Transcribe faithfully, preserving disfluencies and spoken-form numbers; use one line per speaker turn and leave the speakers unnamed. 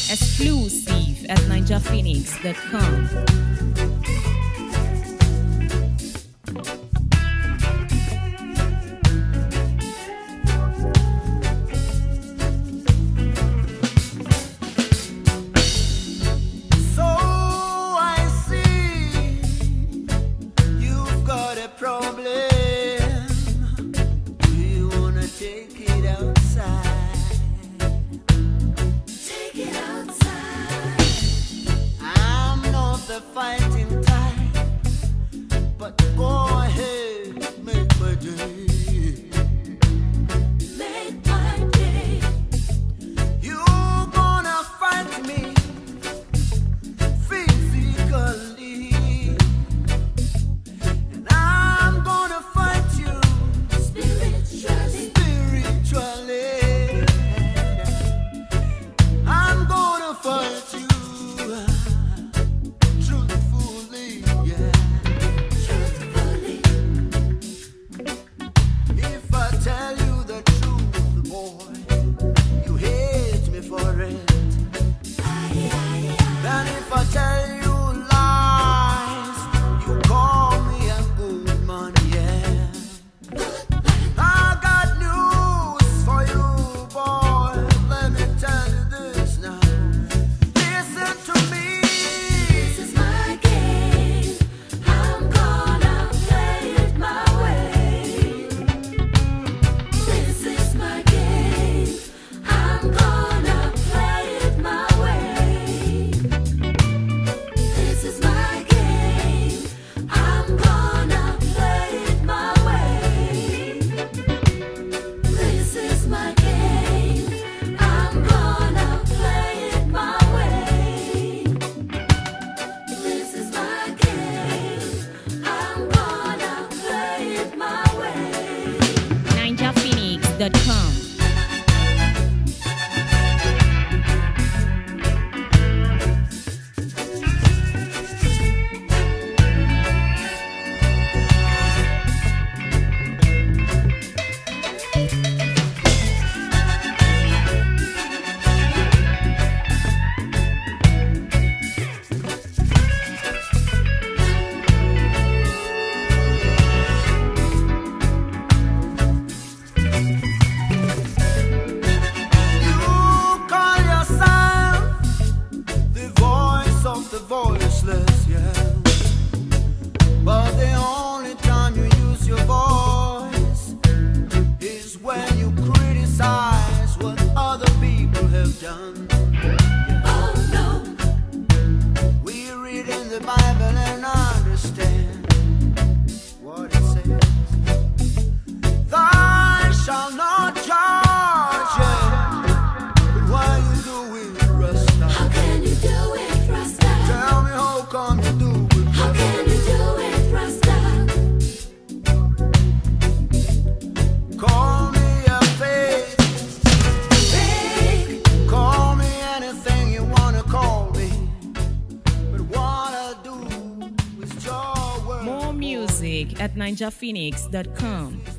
Exclusive at ninja phoenix dot com.
Fighting time, but go ahead, make my day. Make my day. You gonna fight me physically, and I'm gonna fight you spiritually. Spiritually, I'm gonna fight you.
Dot com.
The voiceless, yeah. But the only time you use your voice is when you criticize what other people have done. Oh no. We read in the Bible and understand what it says. Thou shalt not judge, yeah. But why you do it, Rasta? How can you do it, Rasta? Tell me how come you do it? How can you do it, Rasta? Call me a fake, fake. Call me anything you wanna call me, but what I do is your word.
More music at ninja phoenix dot com.